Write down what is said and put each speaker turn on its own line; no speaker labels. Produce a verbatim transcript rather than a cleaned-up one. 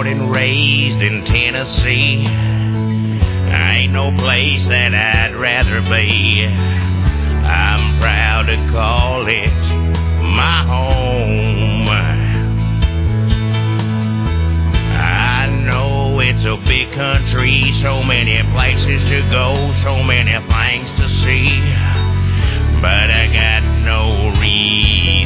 born and raised in Tennessee. Ain't no place that I'd rather be. I'm proud to call it my home. I know it's a big country, so many places to go, so many things to see, but I got no reason